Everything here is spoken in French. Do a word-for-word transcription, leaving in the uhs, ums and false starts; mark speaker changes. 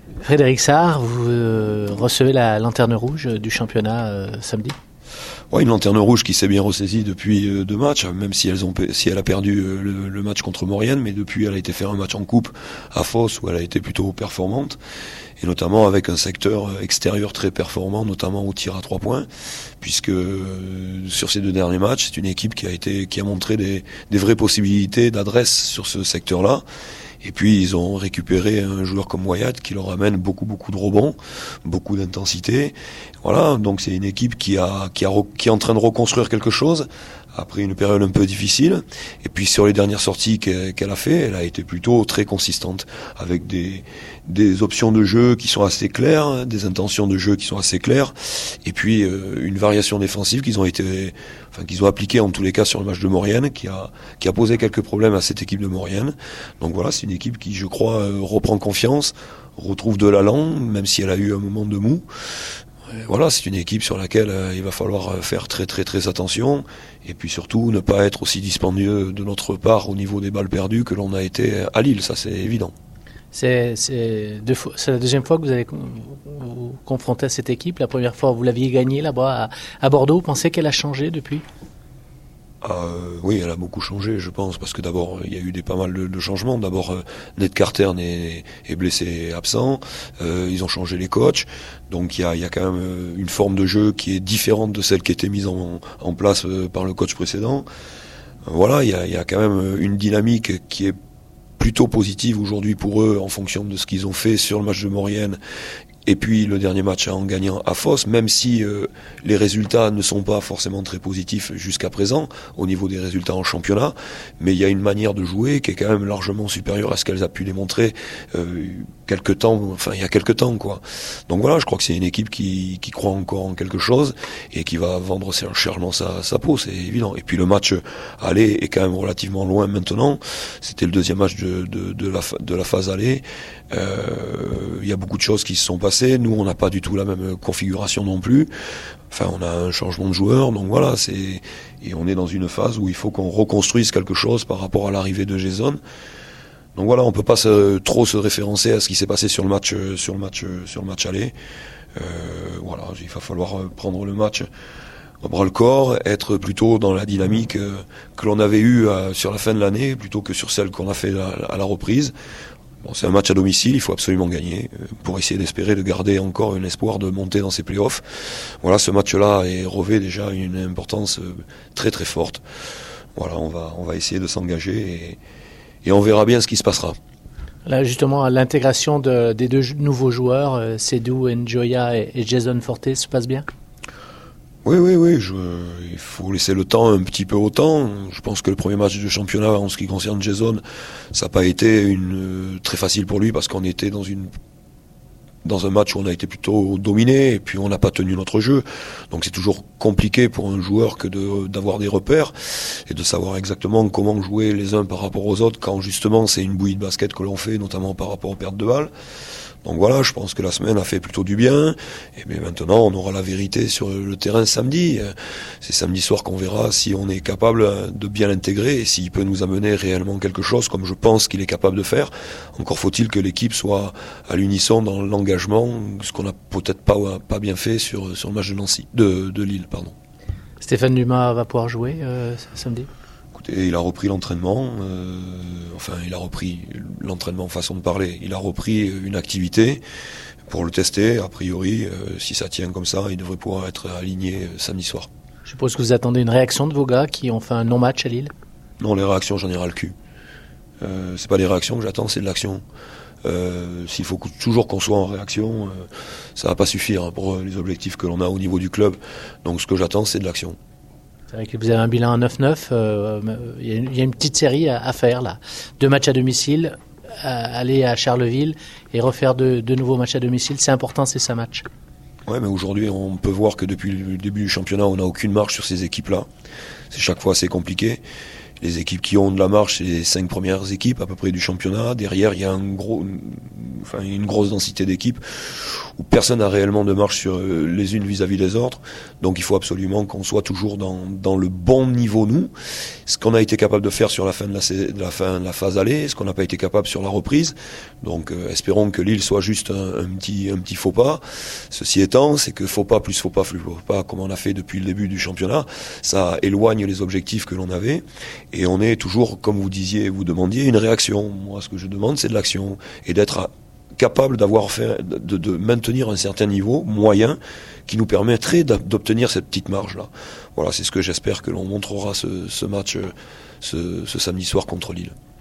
Speaker 1: Frédéric Sarr, vous euh, recevez la lanterne rouge du championnat euh, samedi.
Speaker 2: Ouais, une lanterne rouge qui s'est bien ressaisie depuis euh, deux matchs, même si, elles ont, si elle a perdu euh, le, le match contre Maurienne, mais depuis elle a été faire un match en coupe à Fos où elle a été plutôt performante, et notamment avec un secteur extérieur très performant, notamment au tir à trois points, puisque euh, sur ces deux derniers matchs, c'est une équipe qui a été, qui a montré des, des vraies possibilités d'adresse sur ce secteur-là. Et puis ils ont récupéré un joueur comme Wyatt qui leur amène beaucoup beaucoup de rebonds, beaucoup d'intensité. Voilà, donc c'est une équipe qui a qui a qui est en train de reconstruire quelque chose après une période un peu difficile. Et puis sur les dernières sorties qu'elle a fait, elle a été plutôt très consistante avec des des options de jeu qui sont assez claires, des intentions de jeu qui sont assez claires, et puis euh, une variation défensive qu'ils ont été, enfin qu'ils ont appliquée en tous les cas sur le match de Maurienne, qui a qui a posé quelques problèmes à cette équipe de Maurienne. Donc voilà, c'est une équipe qui, je crois, euh, reprend confiance, retrouve de l'allant, même si elle a eu un moment de mou. Voilà, c'est une équipe sur laquelle euh, il va falloir faire très très très attention, et puis surtout ne pas être aussi dispendieux de notre part au niveau des balles perdues que l'on a été à Lille, ça c'est évident.
Speaker 1: C'est, c'est, deux fois, c'est la deuxième fois que vous allez vous confronter à cette équipe. La première fois, vous l'aviez gagnée là-bas à, à Bordeaux. Vous pensez qu'elle a changé depuis ?
Speaker 2: Euh, oui, elle a beaucoup changé, je pense, parce que d'abord, il y a eu des pas mal de, de changements. D'abord, euh, Ned Carter est, est blessé et absent. Euh, ils ont changé les coachs. Donc, il y a, il y a quand même une forme de jeu qui est différente de celle qui était mise en, en place par le coach précédent. Voilà, il y a, il y a quand même une dynamique qui est plutôt positive aujourd'hui pour eux en fonction de ce qu'ils ont fait sur le match de Maurienne. Et puis le dernier match en gagnant à Fos, même si euh, les résultats ne sont pas forcément très positifs jusqu'à présent au niveau des résultats en championnat, mais il y a une manière de jouer qui est quand même largement supérieure à ce qu'elles a pu démontrer euh, quelque temps, enfin il y a quelque temps quoi. Donc voilà, je crois que c'est une équipe qui, qui croit encore en quelque chose et qui va vendre chèrement sa, sa peau, c'est évident. Et puis le match aller est quand même relativement loin maintenant. C'était le deuxième match de, de, de, la, de la phase aller. Euh, il y a beaucoup de choses qui se sont passées. Nous, on n'a pas du tout la même configuration non plus. Enfin, on a un changement de joueur, donc voilà, c'est et on est dans une phase où il faut qu'on reconstruise quelque chose par rapport à l'arrivée de Jason. Donc voilà, on peut pas se, trop se référencer à ce qui s'est passé sur le match, sur le match, sur le match aller. Euh, voilà, il va falloir prendre le match à bras le corps, être plutôt dans la dynamique que l'on avait eue sur la fin de l'année, plutôt que sur celle qu'on a fait à la reprise. Bon, c'est un match à domicile, il faut absolument gagner pour essayer d'espérer de garder encore un espoir de monter dans ces playoffs. Voilà, ce match-là est revêt déjà une importance très très forte. Voilà, on va on va essayer de s'engager et, et on verra bien ce qui se passera.
Speaker 1: Là, justement, l'intégration de, des deux nouveaux joueurs, Seydou Njoya et, et Jason Forte, se passe bien ?
Speaker 2: Oui, oui, oui, je, il faut laisser le temps un petit peu au temps. Je pense que le premier match de championnat en ce qui concerne Jason, ça n'a pas été une, très facile pour lui parce qu'on était dans une dans un match où on a été plutôt dominé et puis on n'a pas tenu notre jeu. Donc c'est toujours compliqué pour un joueur que de, d'avoir des repères et de savoir exactement comment jouer les uns par rapport aux autres quand justement c'est une bouillie de basket que l'on fait, notamment par rapport aux pertes de balles. Donc voilà, je pense que la semaine a fait plutôt du bien. Et bien maintenant, on aura la vérité sur le terrain samedi. C'est samedi soir qu'on verra si on est capable de bien l'intégrer et s'il peut nous amener réellement quelque chose, comme je pense qu'il est capable de faire. Encore faut-il que l'équipe soit à l'unisson dans l'engagement, ce qu'on n'a peut-être pas, pas bien fait sur, sur le match de Nancy, de, de Lille, pardon.
Speaker 1: Stéphane Dumas va pouvoir jouer euh, samedi ?
Speaker 2: Et il a repris l'entraînement, euh, enfin il a repris l'entraînement façon de parler, il a repris une activité pour le tester, a priori, euh, si ça tient comme ça, il devrait pouvoir être aligné euh, samedi soir.
Speaker 1: Je suppose que vous attendez une réaction de vos gars qui ont fait un non-match à Lille ?
Speaker 2: Non, les réactions, j'en ai ras le cul. Euh, c'est pas des réactions que j'attends, c'est de l'action. Euh, s'il faut toujours qu'on soit en réaction, euh, ça va pas suffire hein, pour les objectifs que l'on a au niveau du club. Donc ce que j'attends, c'est de l'action.
Speaker 1: C'est vrai que vous avez un bilan à neuf neuf, euh, il y, y a une petite série à, à faire là. Deux matchs à domicile, à, aller à Charleville et refaire de, de nouveaux matchs à domicile. C'est important, c'est ça match.
Speaker 2: Ouais, mais aujourd'hui on peut voir que depuis le début du championnat on n'a aucune marge sur ces équipes-là. C'est chaque fois assez compliqué. Les équipes qui ont de la marche, c'est les cinq premières équipes à peu près du championnat. Derrière, il y a un gros, enfin, une grosse densité d'équipes où personne n'a réellement de marche sur les unes vis-à-vis des autres. Donc il faut absolument qu'on soit toujours dans, dans le bon niveau, nous. Ce qu'on a été capable de faire sur la fin de la, de la, fin de la phase aller, ce qu'on n'a pas été capable sur la reprise. Donc euh, espérons que Lille soit juste un, un, petit, un petit faux pas. Ceci étant, c'est que faux pas plus faux pas plus faux pas, comme on a fait depuis le début du championnat, ça éloigne les objectifs que l'on avait. Et on est toujours, comme vous disiez, vous demandiez, une réaction. Moi, ce que je demande, c'est de l'action. Et d'être à, capable d'avoir fait, de, de maintenir un certain niveau moyen qui nous permettrait d'obtenir cette petite marge-là. Voilà, c'est ce que j'espère que l'on montrera ce, ce match ce, ce samedi soir contre Lille.